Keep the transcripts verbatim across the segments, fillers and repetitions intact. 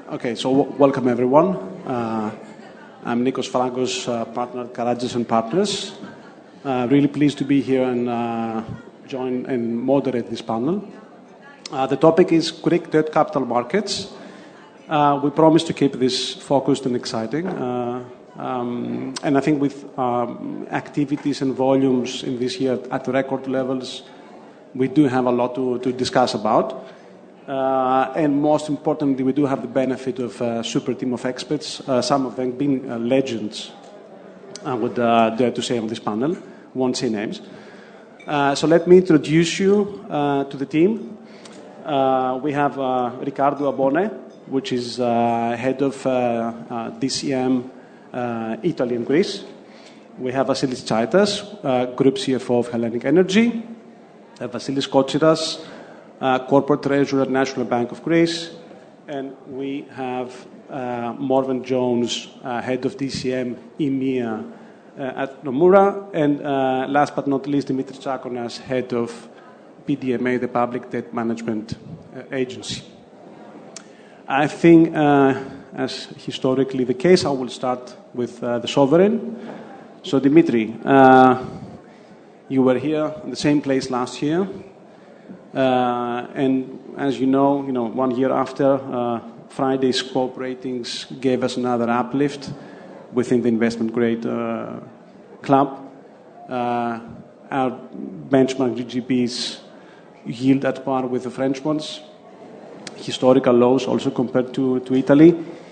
Okay, so w- welcome everyone. Uh, I'm Nikos Fragos, uh, partner at Karagias and Partners. Uh, really pleased to be here and uh, join and moderate this panel. Uh, the topic is Greek debt capital markets. Uh, we promise to keep this focused and exciting. Uh, um, and I think with um, activities and volumes in this year at record levels, we do have a lot to, to discuss about. Uh, and most importantly, we do have the benefit of a super team of experts, uh, some of them being uh, legends, I would uh, dare to say on this panel. Won't say names. Uh, so let me introduce you uh, to the team. Uh, we have uh, Riccardo Abone, which is uh, head of uh, uh, D C M uh, Italy and Greece. We have Vasilis Tsaitas, uh, Group C F O of Hellenic Energy. Uh, Vasilis Kotsiras, uh, Corporate Treasurer at National Bank of Greece. And we have uh, Morven Jones, uh, head of D C M E M E A uh, at Nomura. And uh, last but not least, Dimitris Tsakonas, head of P D M A, the Public Debt Management uh, Agency. I think, uh, as historically the case, I will start with uh, the sovereign. So, Dimitri, uh, you were here in the same place last year, uh, and as you know, you know, one year after, uh, Friday's Scope ratings gave us another uplift within the investment grade uh, club. Uh, our benchmark G G Bs yield at par with the French ones. Historical lows also compared to, to Italy.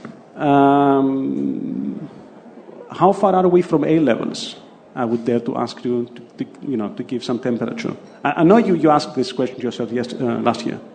Um, how far are we from A levels? I would dare to ask you to, to you know, to give some temperature. I, I know you, you asked this question yourself yesterday, uh, last year.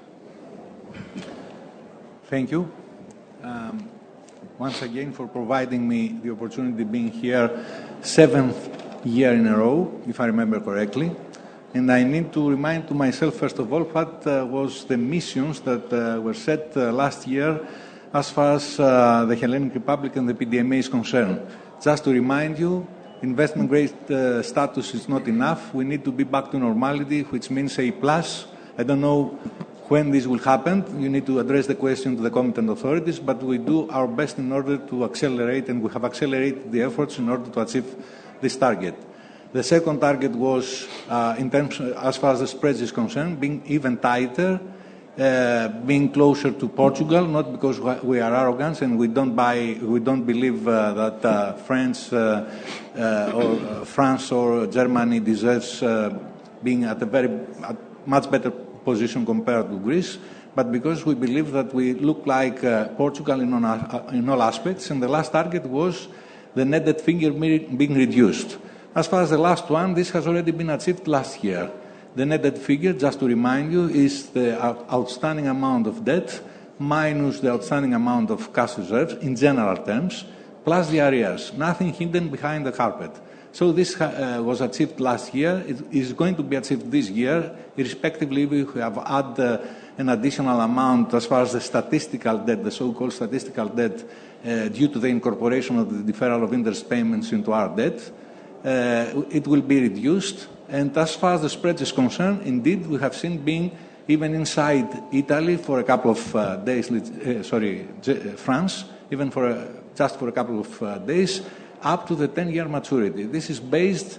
Thank you. Um, once again for providing me the opportunity of being here seventh year in a row, if I remember correctly. And I need to remind to myself, first of all, what uh, was the missions that uh, were set uh, last year as far as uh, the Hellenic Republic and the P D M A is concerned. Just to remind you, investment grade uh, status is not enough. We need to be back to normality, which means A plus. I don't know when this will happen. You need to address the question to the competent authorities, but we do our best in order to accelerate, and we have accelerated the efforts in order to achieve this target. The second target was, uh, in terms, as far as the spreads is concerned, being even tighter, uh, being closer to Portugal, not because we are arrogant and we don't buy, we don't believe uh, that uh, France, uh, uh, or uh, France or Germany deserves uh, being at a very at much better position compared to Greece, but because we believe that we look like uh, Portugal in, on, uh, in all aspects, and the last target was the net debt figure being reduced. As far as the last one, this has already been achieved last year. The net debt figure, just to remind you, is the outstanding amount of debt minus the outstanding amount of cash reserves in general terms, plus the arrears. Nothing hidden behind the carpet. So this uh, was achieved last year. It is going to be achieved this year, irrespectively we have added uh, an additional amount as far as the statistical debt, the so-called statistical debt, uh, due to the incorporation of the deferral of interest payments into our debt. Uh, it will be reduced. And as far as the spread is concerned, indeed, we have seen being even inside Italy for a couple of uh, days, uh, sorry, France, even for a, just for a couple of uh, days, up to the ten-year maturity. This is based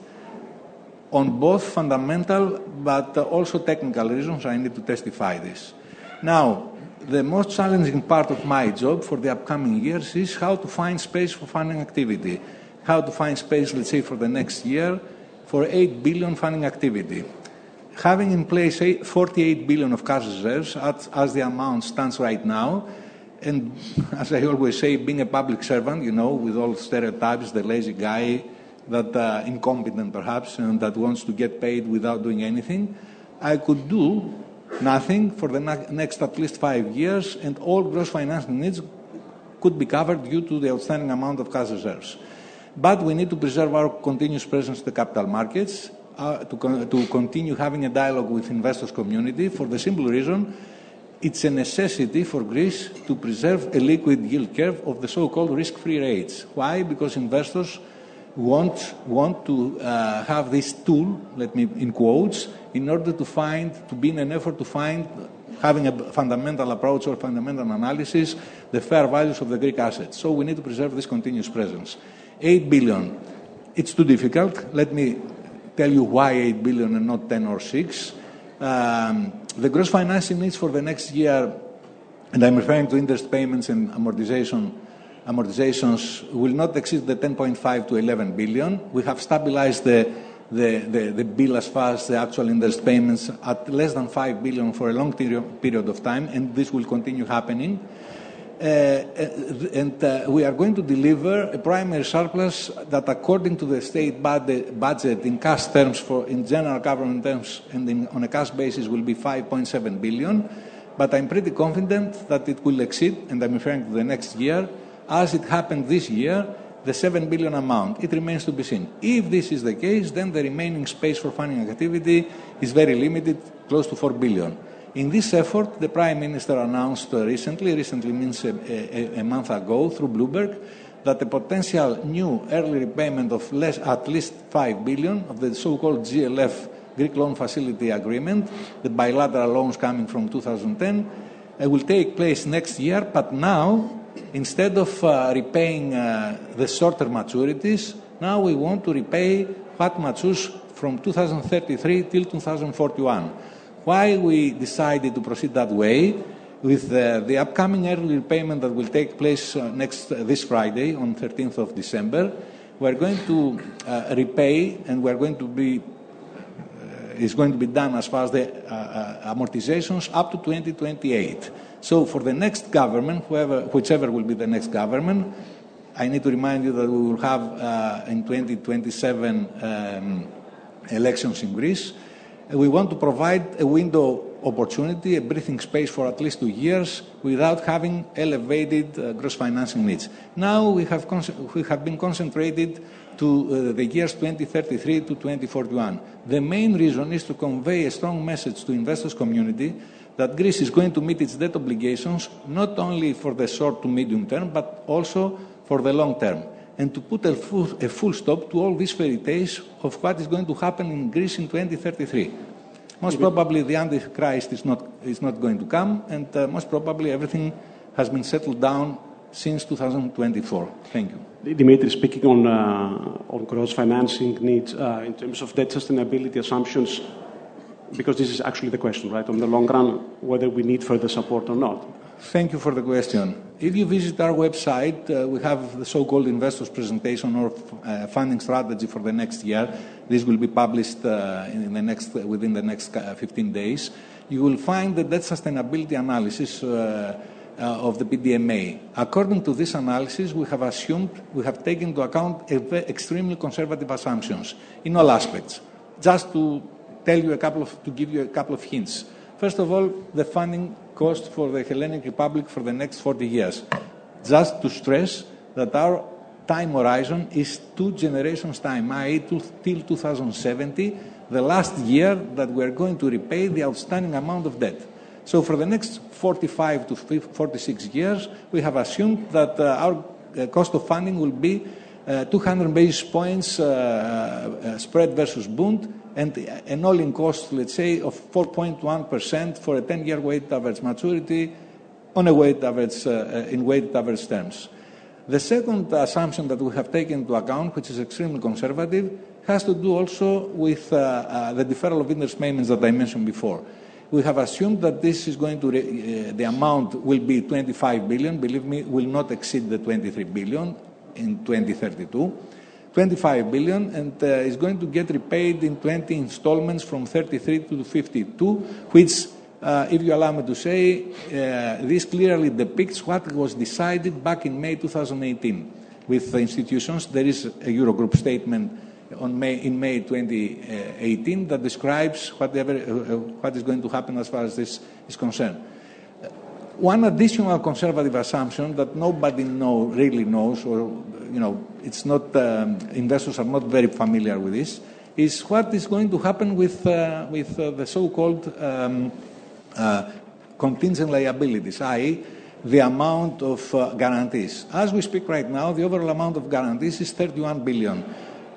on both fundamental but uh, also technical reasons. I need to testify this. Now, the most challenging part of my job for the upcoming years is how to find space for funding activity. How to find space, let's say, for the next year for eight billion funding activity. Having in place forty-eight billion of cash reserves, as, as the amount stands right now, and as I always say, being a public servant, you know, with all stereotypes, the lazy guy, that uh, incompetent perhaps, and that wants to get paid without doing anything, I could do nothing for the next at least five years, and all gross financing needs could be covered due to the outstanding amount of cash reserves. But we need to preserve our continuous presence in the capital markets, uh, to, con- to continue having a dialogue with investors community for the simple reason it's a necessity for Greece to preserve a liquid yield curve of the so-called risk-free rates. Why? Because investors want, want to uh, have this tool, let me in quotes, in order to find, to be in an effort to find having a fundamental approach or fundamental analysis, the fair values of the Greek assets. So we need to preserve this continuous presence. eight billion, it's too difficult. Let me tell you why eight billion and not ten or six. Um, the gross financing needs for the next year, and I'm referring to interest payments and amortization, amortizations, will not exceed the ten point five to eleven billion. We have stabilized the, the, the, the bill as far as the actual interest payments at less than five billion for a long period of time, and this will continue happening. Uh, and uh, we are going to deliver a primary surplus that, according to the state budget in cash terms, for in general government terms and in, on a cash basis, will be five point seven billion. But I'm pretty confident that it will exceed, and I'm referring to the next year, as it happened this year, the seven billion amount. It remains to be seen. If this is the case, then the remaining space for funding activity is very limited, close to four billion. In this effort, the Prime Minister announced uh, recently, recently means a, a, a month ago, through Bloomberg, that a potential new early repayment of less, at least five billion of the so-called G L F, Greek Loan Facility Agreement, the bilateral loans coming from two thousand ten, uh, will take place next year. But now, instead of uh, repaying uh, the shorter maturities, now we want to repay what matures from two thousand thirty-three till two thousand forty-one. Why we decided to proceed that way, with uh, the upcoming early repayment that will take place uh, next uh, this Friday on thirteenth of December, we are going to uh, repay, and we are going to be uh, is going to be done as far as the uh, uh, amortizations up to twenty twenty-eight. So for the next government, whoever, whichever will be the next government, I need to remind you that we will have uh, in twenty twenty-seven um, elections in Greece. We want to provide a window opportunity, a breathing space for at least two years without having elevated uh, gross financing needs. Now we have, we have been concentrated to uh, the years twenty thirty-three to twenty forty-one. The main reason is to convey a strong message to investors community that Greece is going to meet its debt obligations not only for the short to medium term, but also for the long term, and to put a full, a full stop to all these fairy tales of what is going to happen in Greece in twenty thirty-three. Most probably the Antichrist is not, is not going to come, and uh, most probably everything has been settled down since two thousand twenty-four. Thank you. Dimitri, speaking on, uh, on gross financing needs, uh, in terms of debt sustainability assumptions, because this is actually the question, right, on the long run, whether we need further support or not. Thank you for the question. If you visit our website, uh, we have the so-called investors presentation or uh, funding strategy for the next year. This will be published uh, in the next, within the next uh, fifteen days. You will find the debt sustainability analysis uh, uh, of the P D M A. According to this analysis, we have assumed, we have taken into account extremely conservative assumptions in all aspects. Just to tell you a couple of, to give you a couple of hints. First of all, the funding cost for the Hellenic Republic for the next forty years. Just to stress that our time horizon is two generations' time, that is till two thousand seventy, the last year that we are going to repay the outstanding amount of debt. So for the next forty-five to forty-six years, we have assumed that uh, our uh, cost of funding will be uh, two hundred basis points uh, uh, spread versus Bund, and an all-in cost, let's say, of four point one percent for a ten-year weighted average maturity on a weighted average, uh, in weighted average terms. The second assumption that we have taken into account, which is extremely conservative, has to do also with uh, uh, the deferral of interest payments that I mentioned before. We have assumed that this is going to, re- uh, the amount will be twenty-five billion, believe me, will not exceed the twenty-three billion in twenty thirty-two. twenty-five billion, and uh, is going to get repaid in twenty installments from thirty-three to fifty-two, which, uh, if you allow me to say, uh, this clearly depicts what was decided back in May twenty eighteen with the institutions. There is a Eurogroup statement on May, in May twenty eighteen that describes whatever, uh, what is going to happen as far as this is concerned. One additional conservative assumption that nobody know, really knows, or you know, it's not um, investors are not very familiar with this, is what is going to happen with uh, with uh, the so-called um, uh, contingent liabilities, that is, the amount of uh, guarantees. As we speak right now, the overall amount of guarantees is thirty-one billion.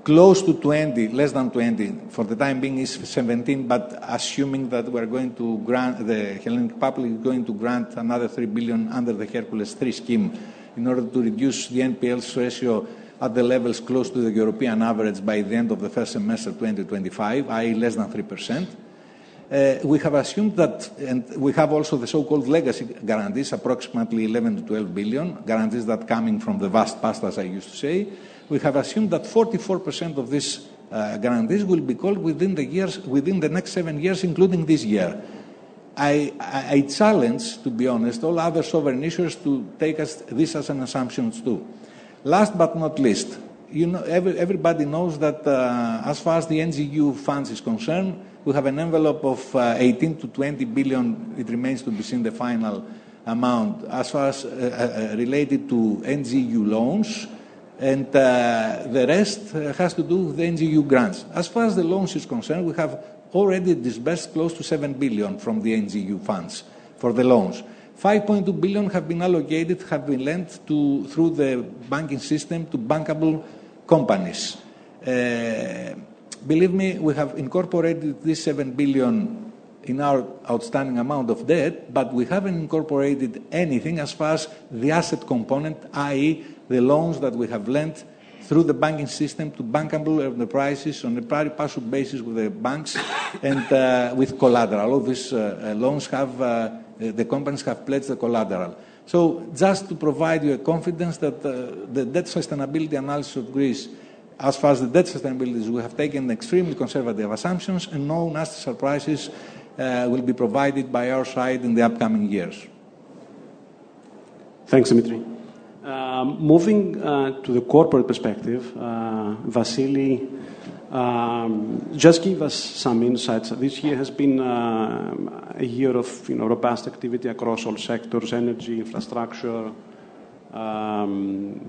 close to twenty, less than twenty, for the time being is seventeen, but assuming that we're going to grant, the Hellenic Republic is going to grant another three billion under the Hercules three scheme in order to reduce the N P Ls ratio at the levels close to the European average by the end of the first semester twenty twenty-five, that is less than three percent. Uh, we have assumed that, and we have also the so-called legacy guarantees, approximately eleven to twelve billion, guarantees that coming from the vast past, as I used to say. We have assumed that forty-four percent of these uh, guarantees will be called within the years, within the next seven years, including this year. I, I, I challenge, to be honest, all other sovereign issuers to take us, this as an assumption too. Last but not least, you know, every, everybody knows that uh, as far as the N G U funds is concerned, we have an envelope of uh, eighteen to twenty billion. It remains to be seen the final amount as far as uh, uh, related to N G U loans, and uh, the rest uh, has to do with the N G U grants. As far as the loans is concerned, we have already disbursed close to seven billion from the N G U funds for the loans. five point two billion have been allocated, have been lent to, through the banking system to bankable companies. Uh, believe me, we have incorporated this seven billion in our outstanding amount of debt, but we haven't incorporated anything as far as the asset component, that is the loans that we have lent through the banking system to bankable enterprises on a pari passu basis with the banks and uh, with collateral. All these uh, loans have, uh, the companies have pledged the collateral. So just to provide you a confidence that uh, the debt sustainability analysis of Greece, as far as the debt sustainability is, we have taken extremely conservative assumptions, and no nasty surprises uh, will be provided by our side in the upcoming years. Thanks, Dimitri. Uh, moving uh, to the corporate perspective, uh, Vasily, um, just give us some insights. This year has been uh, a year of you know, robust activity across all sectors, energy, infrastructure, um,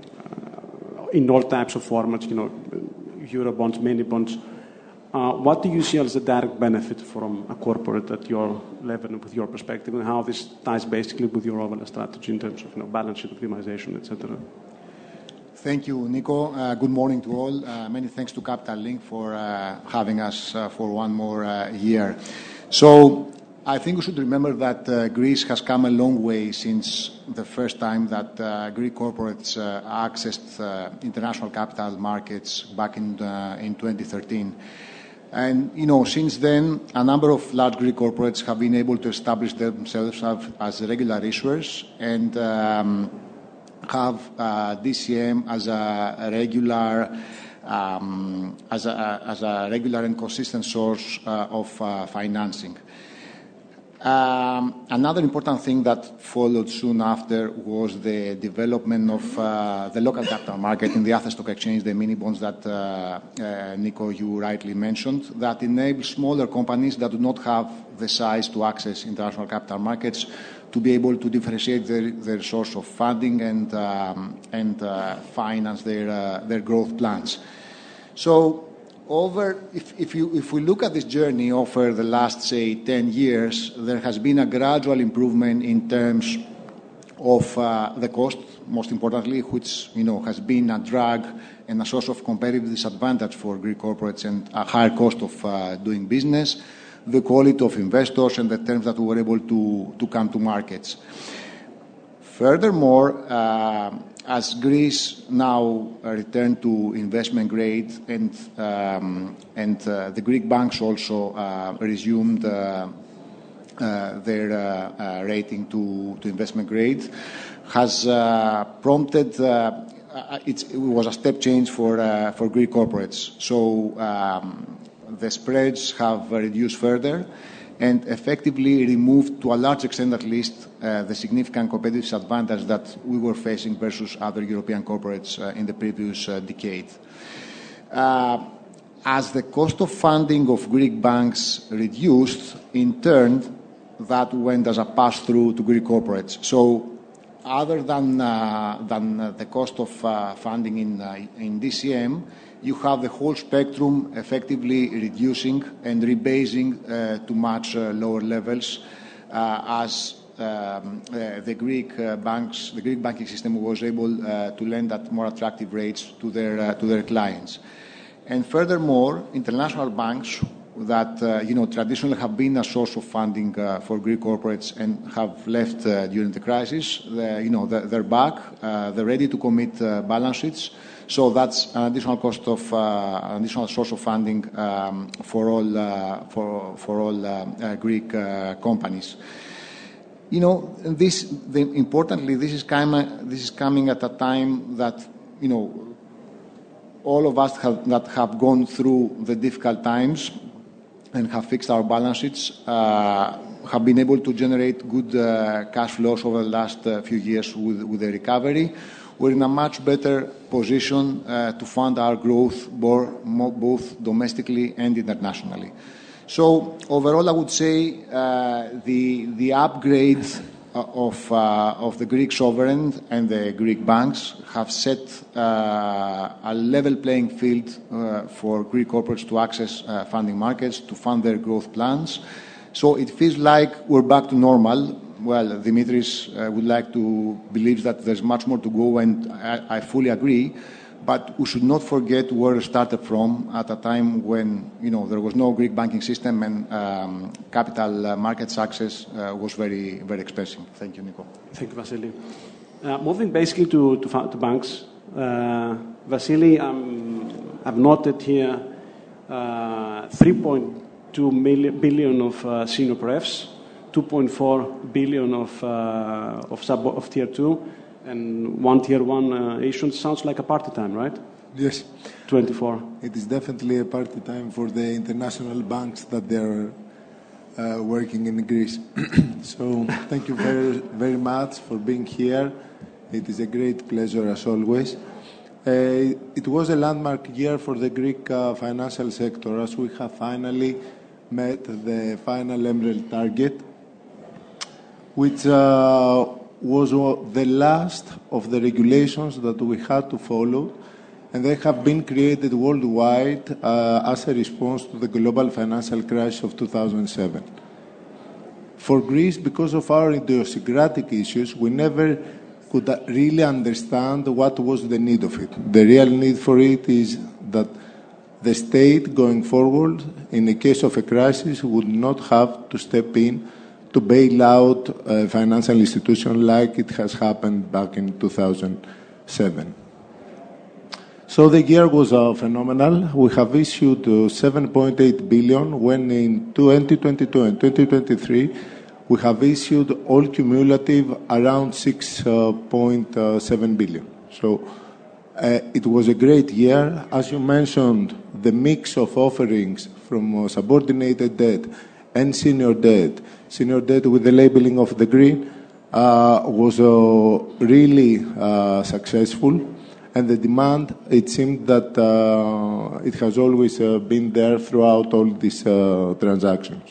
in all types of formats, you know, euro bonds, mini bonds. Uh, what do you see as the direct benefit from a corporate at your level and with your perspective, and how this ties basically with your overall strategy in terms of you know, balance sheet optimization, et cetera? Thank you, Nico. Uh, good morning to all. Uh, many thanks to Capital Link for uh, having us uh, for one more uh, year. So I think we should remember that uh, Greece has come a long way since the first time that uh, Greek corporates uh, accessed uh, international capital markets back in, uh, in twenty thirteen. And, you know, since then, a number of large Greek corporates have been able to establish themselves as regular issuers and um, have uh, D C M as a regular, um, as a, as a regular and consistent source uh, of uh, financing. Um, another important thing that followed soon after was the development of uh, the local capital market in the Athens Stock Exchange, the mini bonds that uh, uh, Nico, you rightly mentioned, that enable smaller companies that do not have the size to access international capital markets to be able to differentiate their, their source of funding and, um, and uh, finance their, uh, their growth plans. So, Over, if, if, you, if we look at this journey over the last, say, ten years, there has been a gradual improvement in terms of uh, the cost, most importantly, which you know has been a drag and a source of competitive disadvantage for Greek corporates and a higher cost of uh, doing business, the quality of investors, and the terms that we were able to, to come to markets. Furthermore, uh, as Greece now returned to investment grade and, um, and uh, the Greek banks also uh, resumed uh, uh, their uh, uh, rating to, to investment grade, has uh, prompted, uh, it's, it was a step change for, uh, for Greek corporates. So um, the spreads have reduced further and effectively removed, to a large extent at least, uh, the significant competitive disadvantage that we were facing versus other European corporates uh, in the previous uh, decade. Uh, as the cost of funding of Greek banks reduced, in turn, that went as a pass-through to Greek corporates. So, other than, uh, than uh, the cost of uh, funding in, uh, in D C M, you have the whole spectrum effectively reducing and rebasing uh, to much uh, lower levels uh, as um, uh, the Greek uh, banks, the Greek banking system was able uh, to lend at more attractive rates to their, uh, to their clients. And furthermore, international banks that uh, you know traditionally have been a source of funding uh, for Greek corporates and have left uh, during the crisis, the, you know they're, they're back, uh, they're ready to commit uh, balance sheets. So that's an additional cost of uh, an additional source of funding um, for all uh, for for all uh, uh, Greek uh, companies. You know, this the, importantly, this is coming this is coming at a time that you know all of us have, that have gone through the difficult times and have fixed our balance sheets, uh, have been able to generate good uh, cash flows over the last uh, few years with, with the recovery. We're in a much better position uh, to fund our growth more, more, both domestically and internationally. So overall, I would say uh, the, the upgrade of, uh, of the Greek sovereign and the Greek banks have set uh, a level playing field uh, for Greek corporates to access uh, funding markets, to fund their growth plans. So it feels like we're back to normal. Well, Dimitris uh, would like to believe that there's much more to go, and I, I fully agree. But we should not forget where we started from at a time when, you know, there was no Greek banking system and um, capital uh, markets access uh, was very, very expensive. Thank you, Nico. Thank you, Vasily. Uh, moving basically to, to, to banks, uh, Vasily, um, I've noted here uh, three point two billion of uh, senior prefs, two point four billion of uh, of sub of tier two, and one tier one uh, issuance. Sounds like a party time, right? Yes. twenty-four. It is definitely a party time for the international banks that they're uh, working in Greece. So thank you very, very much for being here. It is a great pleasure as always. Uh, it was a landmark year for the Greek uh, financial sector as we have finally met the final MREL target, which uh, was the last of the regulations that we had to follow, and they have been created worldwide uh, as a response to the global financial crisis of two thousand seven. For Greece, because of our idiosyncratic issues, we never could really understand what was the need of it. The real need for it is that the state, going forward, in the case of a crisis, would not have to step in to bail out a financial institution like it has happened back in two thousand seven. So the year was uh, phenomenal. We have issued uh, seven point eight billion, when in twenty twenty-two and twenty twenty-three we have issued all cumulative around six point seven billion. So uh, it was a great year. As you mentioned, the mix of offerings from uh, subordinated debt and senior debt, senior debt with the labeling of the green, uh, was uh, really uh, successful. And the demand, it seemed that uh, it has always uh, been there throughout all these uh, transactions.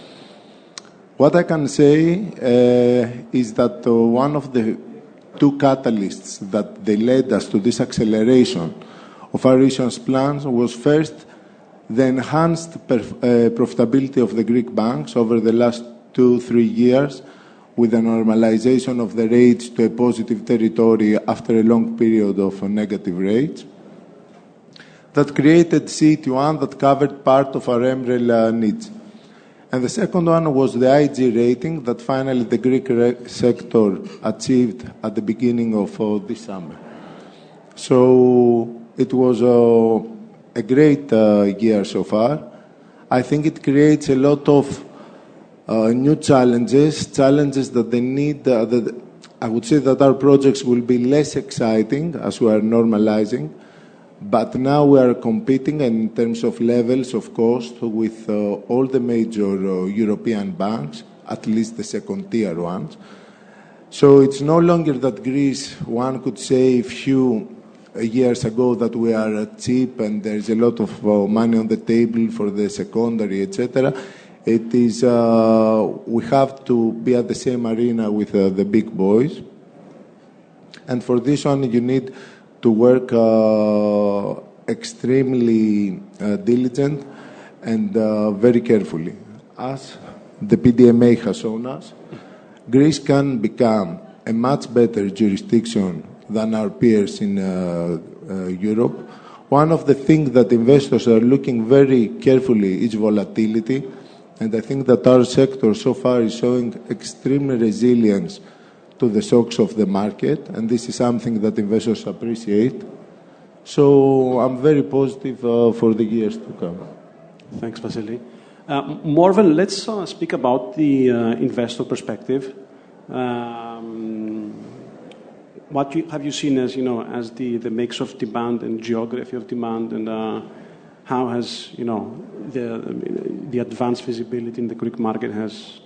What I can say uh, is that uh, one of the two catalysts that they led us to this acceleration of our issuance plans was first the enhanced perf- uh, profitability of the Greek banks over the last two, three years, with the normalization of the rates to a positive territory after a long period of negative rates. That created C E T one that covered part of our MREL uh, needs. And the second one was the I G rating that finally the Greek re- sector achieved at the beginning of uh, this summer. So it was uh, a great uh, year so far. I think it creates a lot of Uh, new challenges, challenges that they need. Uh, that I would say that our projects will be less exciting as we are normalizing, but now we are competing in terms of levels of cost with uh, all the major uh, European banks, at least the second-tier ones. So it's no longer that Greece, one could say a few years ago that we are cheap and there's a lot of uh, money on the table for the secondary, et cetera. It is, uh, we have to be at the same arena with uh, the big boys. And for this one, you need to work uh, extremely uh, diligent and uh, very carefully. As the P D M A has shown us, Greece can become a much better jurisdiction than our peers in uh, uh, Europe, One of the things that investors are looking very carefully is volatility, and I think that our sector so far is showing extreme resilience to the shocks of the market, and this is something that investors appreciate. So I'm very positive uh, for the years to come. Thanks, Vasily. Uh, Morven, let's uh, speak about the uh, investor perspective. Um, what you, have you seen as, you know, as the, the mix of demand and geography of demand, and uh, how has, you know, the the advanced visibility in the Greek market has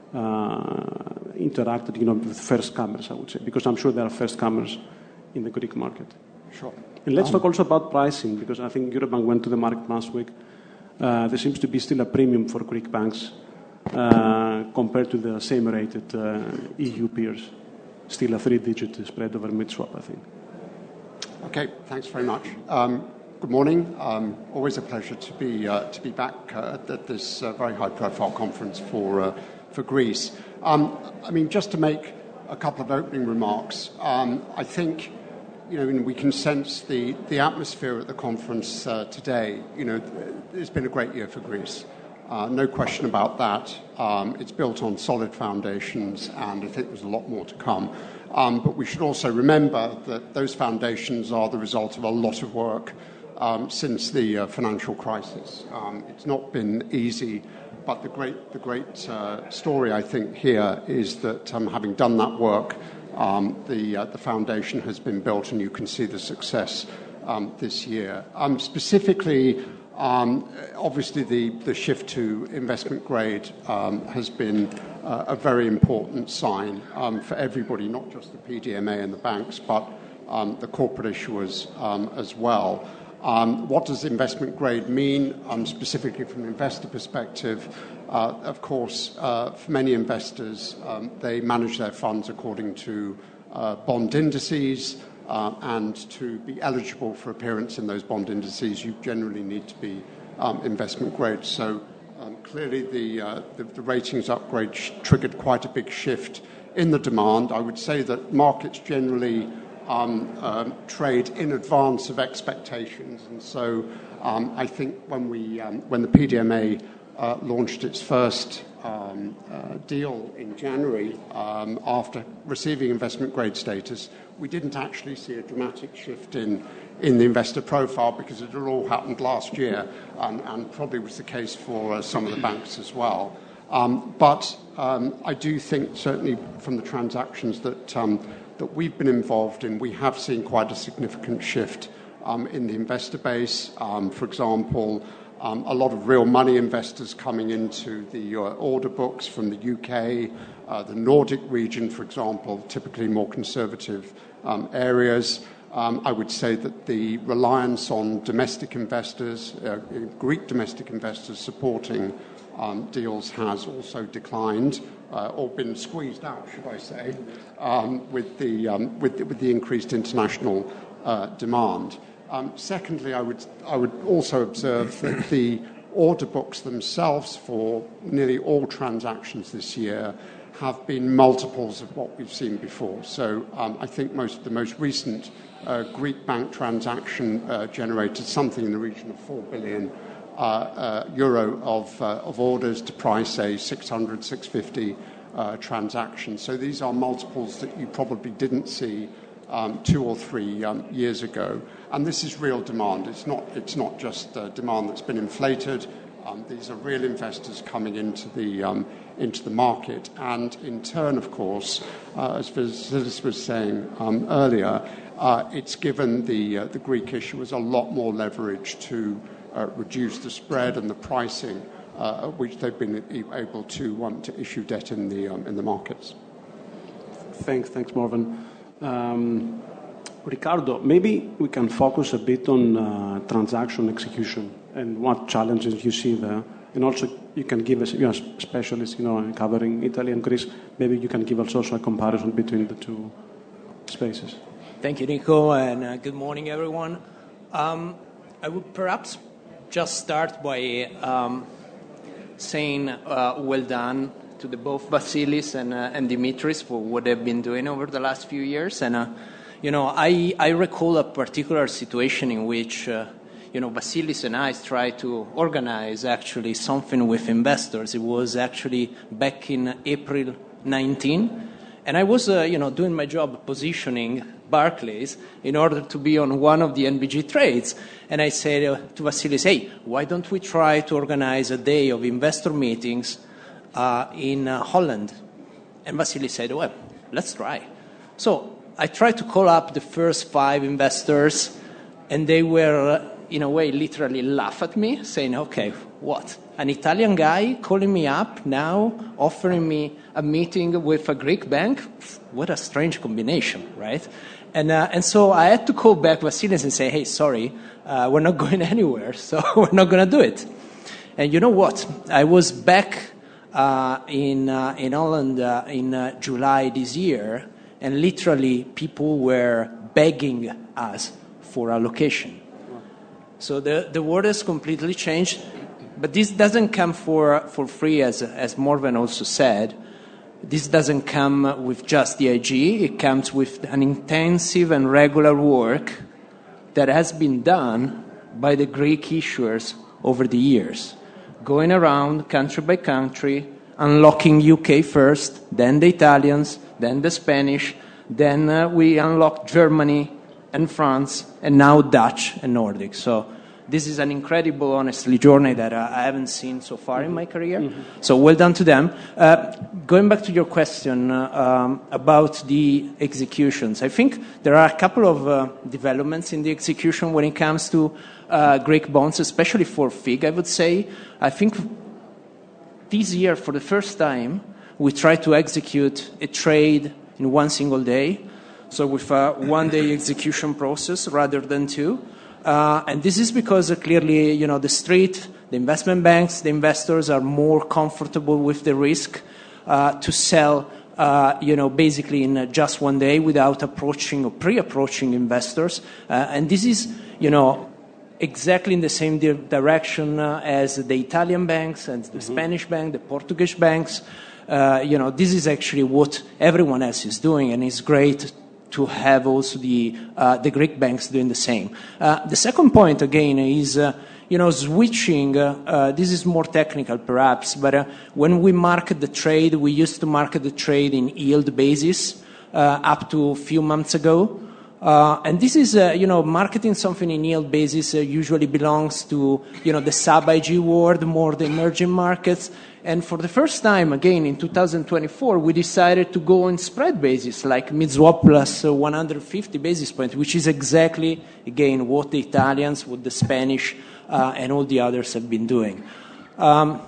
uh, interacted, you know, with first comers, I would say, because I'm sure there are first comers in the Greek market. Sure. And let's um, talk also about pricing, because I think Eurobank went to the market last week. Uh, there seems to be still a premium for Greek banks uh, compared to the same rated uh, E U peers. Still a three-digit spread over mid-swap, I think. Okay, thanks very much. Um, good morning. Um, always a pleasure to be uh, to be back uh, at this uh, very high-profile conference for uh, for Greece. Um, I mean, just to make a couple of opening remarks, um, I think, you know, we can sense the, the atmosphere at the conference uh, today. You know, it's been a great year for Greece. Uh, no question about that. Um, it's built on solid foundations, and I think there's a lot more to come. Um, but we should also remember that those foundations are the result of a lot of work um, since the uh, financial crisis. Um, it's not been easy, but the great, the great uh, story, I think, here is that um, having done that work, Um, the, uh, the foundation has been built, and you can see the success um, this year. Um, specifically, um, obviously, the, the shift to investment grade um, has been uh, a very important sign um, for everybody, not just the P D M A and the banks, but um, the corporate issuers um, as well. Um, what does investment grade mean, um, specifically from an investor perspective? Uh, of course, uh, for many investors, um, they manage their funds according to uh, bond indices, uh, and to be eligible for appearance in those bond indices, you generally need to be um, investment grade. So um, clearly the, uh, the, the ratings upgrade sh- triggered quite a big shift in the demand. I would say that markets generally Um, um, trade in advance of expectations, and so um, I think when we um, when the P D M A uh, launched its first um, uh, deal in January um, after receiving investment grade status, we didn't actually see a dramatic shift in in the investor profile, because it had all happened last year, and, and probably was the case for uh, some of the banks as well. Um, but um, I do think, certainly from the transactions that um, that we've been involved in, we have seen quite a significant shift um, in the investor base. Um, for example, um, a lot of real money investors coming into the uh, order books from the U K, uh, the Nordic region, for example, typically more conservative um, areas. Um, I would say that the reliance on domestic investors, uh, Greek domestic investors supporting um, deals has also declined. Uh, or been squeezed out, should I say, um, with, the, um, with, the, with the increased international uh, demand. Um, secondly, I would, I would also observe that the order books themselves for nearly all transactions this year have been multiples of what we've seen before. So um, I think most the most recent uh, Greek bank transaction uh, generated something in the region of four billion Uh, uh, euro of, uh, of orders to price a six hundred, six fifty uh, transaction. So these are multiples that you probably didn't see um, two or three um, years ago. And this is real demand. It's not, it's not just uh, demand that's been inflated. Um, these are real investors coming into the, um, into the market. And in turn, of course, uh, as Vasilis was saying um, earlier, uh, it's given the, uh, the Greek issuers a lot more leverage to Uh, reduce the spread and the pricing uh, at which they've been able to um, to issue debt in the um, in the markets. Thanks, thanks, Morven. Um, Ricardo, maybe we can focus a bit on uh, transaction execution and what challenges you see there, and also you can give us, you're a specialist, you know, covering Italy and Greece. Maybe you can give us also a comparison between the two spaces. Thank you, Nico, and uh, good morning, everyone. Um, I would perhaps just start by um, saying uh, well done to the both Vasilis and, uh, and Dimitris for what they've been doing over the last few years. And, uh, you know, I, I recall a particular situation in which, uh, you know, Vasilis and I tried to organize actually something with investors. It was actually back in April nineteenth. And I was, uh, you know, doing my job positioning Barclays in order to be on one of the N B G trades. And I said uh, to Vasilis, hey, why don't we try to organize a day of investor meetings uh, in uh, Holland? And Vasilis said, well, let's try. So I tried to call up the first five investors, and they were, uh, in a way, literally laugh at me, saying, okay, what? An Italian guy calling me up now, offering me a meeting with a Greek bank? What a strange combination, right? And uh, and so I had to call back Vasilis and say, hey, sorry, uh, we're not going anywhere, so we're not going to do it. And you know what? I was back uh, in, uh, in Holland uh, in uh, July this year, and literally people were begging us for allocation. So the, the world has completely changed. But this doesn't come for, for free, as, as Morven also said. This doesn't come with just the I G. It comes with an intensive and regular work that has been done by the Greek issuers over the years, going around country by country, unlocking U K first, then the Italians, then the Spanish, then uh, we unlocked Germany and France, and now Dutch and Nordic. So this is an incredible, honestly, journey that uh, I haven't seen so far in my career. Mm-hmm. So well done to them. Uh, going back to your question uh, um, about the executions, I think there are a couple of uh, developments in the execution when it comes to uh, Greek bonds, especially for F I G, I would say. I think this year, for the first time, we tried to execute a trade in one single day, so with a one-day execution process rather than two. Uh, and this is because uh, clearly, you know, the street, the investment banks, the investors are more comfortable with the risk uh, to sell, uh, you know, basically in uh, just one day without approaching or pre-approaching investors. Uh, and this is, you know, exactly in the same di- direction uh, as the Italian banks and the mm-hmm. Spanish bank, the Portuguese banks. Uh, you know, this is actually what everyone else is doing, and it's great to have also the uh, the Greek banks doing the same. Uh, the second point, again, is uh, you know switching. Uh, uh, this is more technical, perhaps, but uh, when we market the trade, we used to market the trade in yield basis uh, up to a few months ago, uh, and this is uh, you know marketing something in yield basis uh, usually belongs to you know the sub I G world, more the emerging markets. And for the first time, again, in two thousand twenty-four, we decided to go on spread basis, like mid-swap plus uh, one hundred fifty basis points, which is exactly, again, what the Italians, what the Spanish, uh, and all the others have been doing. Um,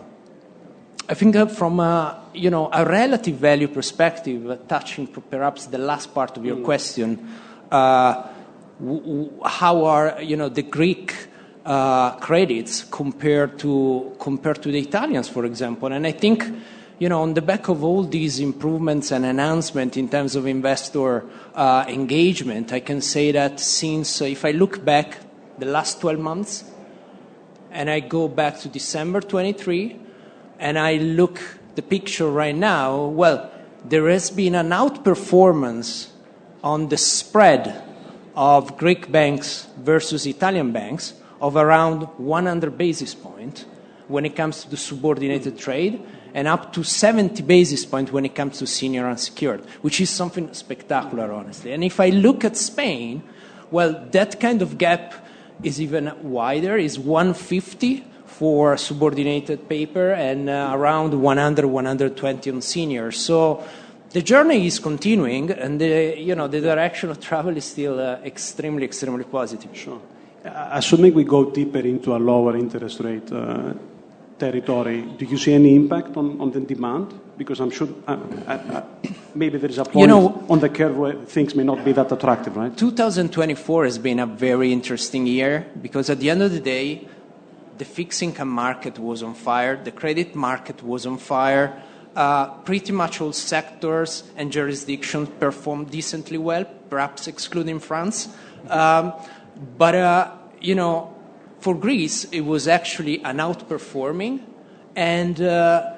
I think that from a, you know, a relative value perspective, uh, touching perhaps the last part of your mm. question, uh, w- w- how are, you know, the Greek Uh, credits compared to compared to the Italians, for example. And I think, you know, on the back of all these improvements and announcements in terms of investor uh, engagement, I can say that since, uh, if I look back the last twelve months, and I go back to December twenty-three, and I look the picture right now, well, there has been an outperformance on the spread of Greek banks versus Italian banks of around one hundred basis points when it comes to the subordinated trade, and up to seventy basis points when it comes to senior unsecured, which is something spectacular, honestly. And if I look at Spain, well, that kind of gap is even wider, is one hundred fifty for subordinated paper and uh, around one hundred, one hundred twenty on senior. So the journey is continuing, and the, you know, the direction of travel is still uh, extremely, extremely positive. Sure. Assuming we go deeper into a lower interest rate uh, territory, do you see any impact on, on the demand? Because I'm sure uh, uh, maybe there is a point you know, on the curve where things may not be that attractive, right? twenty twenty-four has been a very interesting year because at the end of the day, the fixed income market was on fire, the credit market was on fire, uh, pretty much all sectors and jurisdictions performed decently well, perhaps excluding France. Um, But, uh, you know, for Greece, it was actually an outperforming, and uh,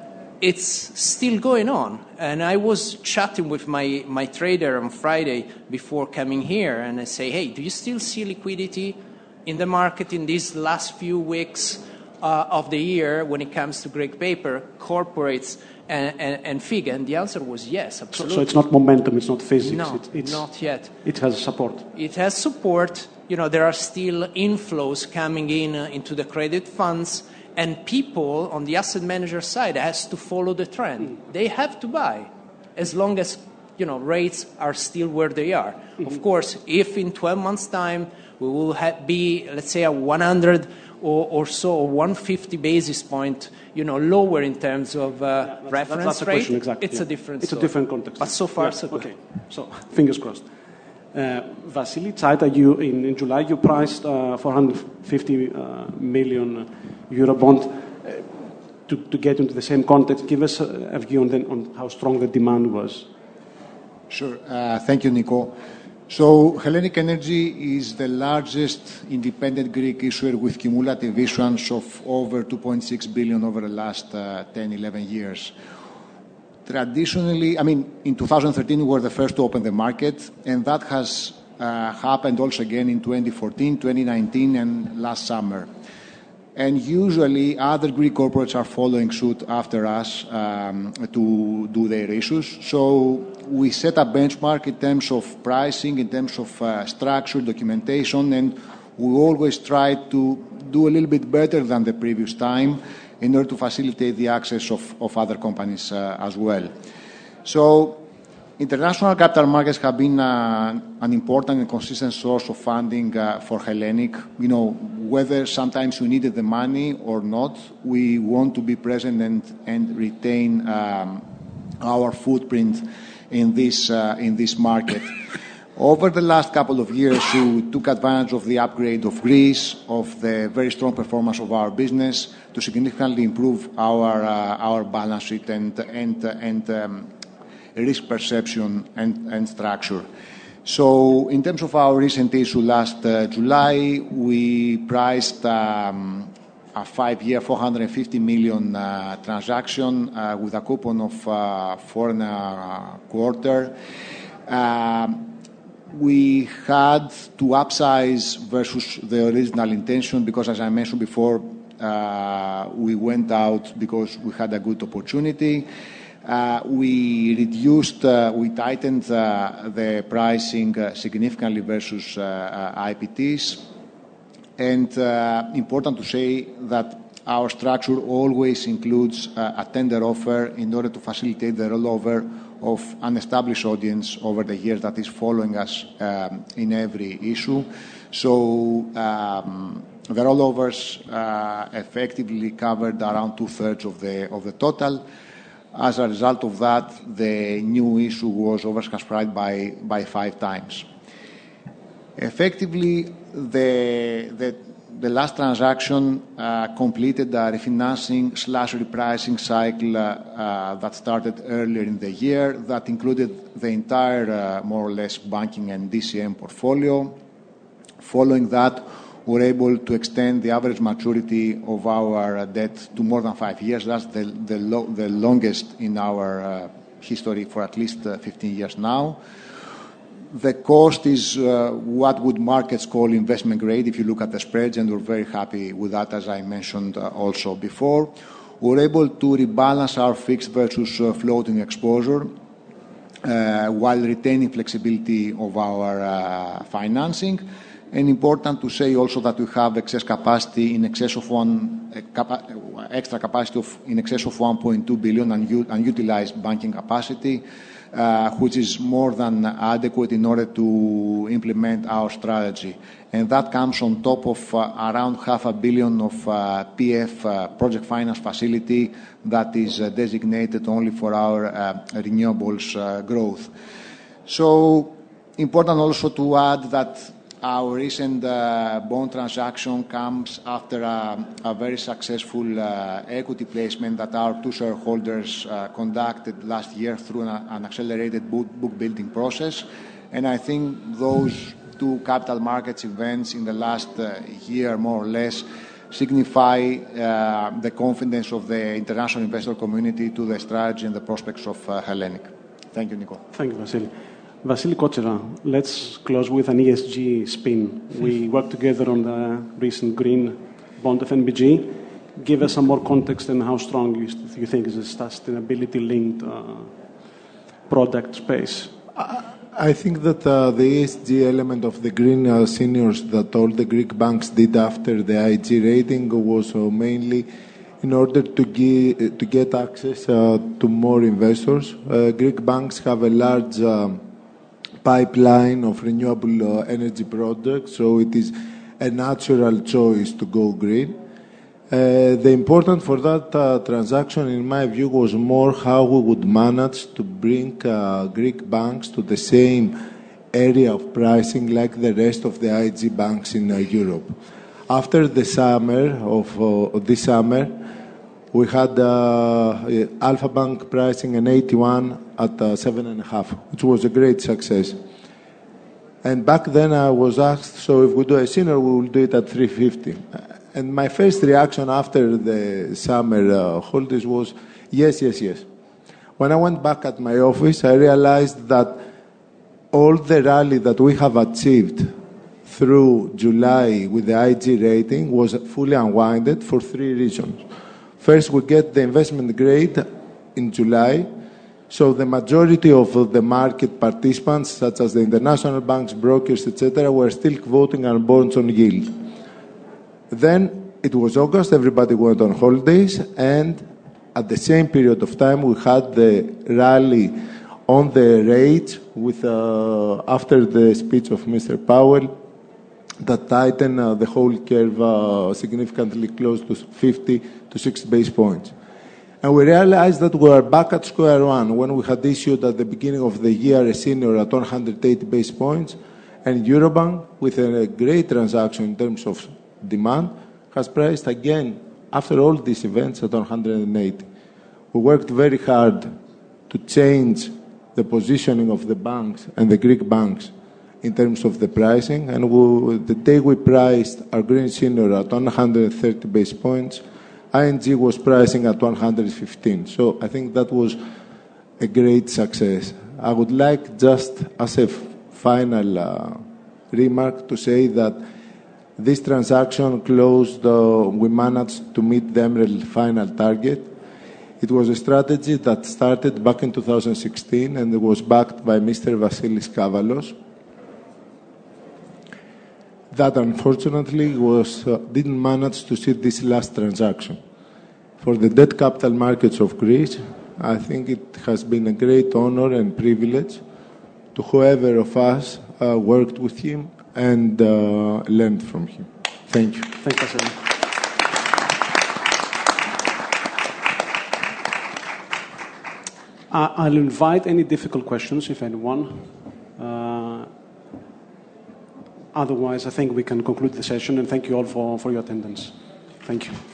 it's still going on. And I was chatting with my, my trader on Friday before coming here, and I say, hey, do you still see liquidity in the market in these last few weeks uh, of the year when it comes to Greek paper, corporates, and, and, and F I G? And the answer was yes, absolutely. So, so it's not momentum, it's not physics. No, it's, it's, not yet. It has support. It has support. You know, there are still inflows coming in uh, into the credit funds, and people on the asset manager side has to follow the trend. Mm. They have to buy, as long as, you know, rates are still where they are. Mm-hmm. Of course, if in twelve months' time we will ha- be, let's say, a one hundred or, or so, or one hundred fifty basis point, you know, lower in terms of uh, yeah, that's, reference that's, that's rate, question, exactly, it's yeah. a different It's story. a different context. But so far, yeah, so good. Okay, so fingers crossed. Uh, Vasily Tsaita, you in, in July you priced uh, four hundred fifty uh, million euro bond. Uh, to, to get into the same context, give us a, a view on, the, on how strong the demand was. Sure. Uh, thank you, Nico. So Hellenic Energy is the largest independent Greek issuer with cumulative issuance of over two point six billion over the last uh, ten, eleven years. Traditionally, I mean, in two thousand thirteen, we were the first to open the market, and that has uh, happened also again in twenty fourteen, twenty nineteen, and last summer. And usually, other Greek corporates are following suit after us um, to do their issues. So we set a benchmark in terms of pricing, in terms of uh, structure, documentation, and we always try to do a little bit better than the previous time in order to facilitate the access of, of other companies uh, as well. So international capital markets have been uh, an important and consistent source of funding uh, for Hellenic. You know, whether sometimes we needed the money or not, we want to be present and, and retain um, our footprint in this, uh, in this market. Over the last couple of years, we took advantage of the upgrade of Greece, of the very strong performance of our business, to significantly improve our, uh, our balance sheet and, and, and um, risk perception and, and structure. So in terms of our recent issue last uh, July, we priced um, a five-year, four hundred fifty million uh, transaction uh, with a coupon of uh, four and a quarter. Um, we had to upsize versus the original intention because, as I mentioned before, uh, we went out because we had a good opportunity. Uh, we reduced, uh, we tightened uh, the pricing uh, significantly versus uh, uh, I P Ts. And uh, important to say that our structure always includes uh, a tender offer in order to facilitate the rollover of an established audience over the years that is following us um, in every issue. So um, the rollovers uh, effectively covered around two-thirds of the, of the total. As a result of that, the new issue was oversubscribed by, by five times. Effectively, the, the, the last transaction uh, completed a refinancing slash repricing cycle uh, uh, that started earlier in the year that included the entire, uh, more or less, banking and D C M portfolio. Following that, we were able to extend the average maturity of our uh, debt to more than five years. That's the, the, lo- the longest in our uh, history for at least uh, fifteen years now. The cost is uh, what would markets call investment grade if you look at the spreads, and we're very happy with that, as I mentioned uh, also before. We're able to rebalance our fixed versus uh, floating exposure uh, while retaining flexibility of our uh, financing. And important to say also that we have excess capacity in excess of one uh, capa- extra capacity of in excess of one point two billion un- unutilized banking capacity, uh, which is more than adequate in order to implement our strategy. And that comes on top of uh, around half a billion of uh, P F uh, project finance facility that is uh, designated only for our uh, renewables uh, growth. So important also to add that our recent uh, bond transaction comes after a, a very successful uh, equity placement that our two shareholders uh, conducted last year through an, an accelerated book, book building process. And I think those two capital markets events in the last uh, year, more or less, signify uh, the confidence of the international investor community to the strategy and the prospects of uh, Hellenic. Thank you, Nico. Thank you, Vasily. Vasily Kotsera, let's close with an E S G spin. We worked together on the recent green bond of N B G. Give us some more context and how strong you, you think is a sustainability-linked uh, product space. I think that uh, the E S G element of the green uh, seniors that all the Greek banks did after the I G rating was uh, mainly in order to, give, to get access uh, to more investors. Uh, Greek banks have a large uh, pipeline of renewable uh, energy projects, so it is a natural choice to go green. Uh, the important for that uh, transaction, in my view, was more how we would manage to bring uh, Greek banks to the same area of pricing like the rest of the I G banks in uh, Europe. After the summer of uh, this summer, we had uh, Alpha Bank pricing an eighty-one at uh, seven and a half, which was a great success. And back then I was asked, so if we do a senior, we will do it at three fifty. And my first reaction after the summer uh, holidays was, yes, yes, yes. When I went back at my office, I realized that all the rally that we have achieved through July with the I G rating was fully unwinded for three reasons. First, we get the investment grade in July, so the majority of the market participants, such as the international banks, brokers, et cetera, were still voting on bonds on yield. Then it was August, everybody went on holidays, and at the same period of time we had the rally on the rates with, uh, after the speech of Mister Powell that tightened uh, the whole curve uh, significantly close to fifty to sixty base points. And we realized that we are back at square one when we had issued at the beginning of the year a senior at one hundred eighty base points, and Eurobank, with a great transaction in terms of demand, has priced again after all these events at one hundred eighty. We worked very hard to change the positioning of the banks and the Greek banks in terms of the pricing, and we, the day we priced our green senior at one hundred thirty base points, I N G was pricing at one hundred fifteen. So I think that was a great success. I would like just as a final uh, remark to say that this transaction closed, uh, we managed to meet the Emerald final target. It was a strategy that started back in two thousand sixteen and it was backed by Mister Vasilis Kavalos. That unfortunately was, uh, didn't manage to see this last transaction. For the debt capital markets of Greece, I think it has been a great honor and privilege to whoever of us uh, worked with him and uh, learned from him. Thank you. Thank you, Vasily. Uh, I'll invite any difficult questions, if anyone. Uh, otherwise, I think we can conclude the session, and thank you all for, for your attendance. Thank you.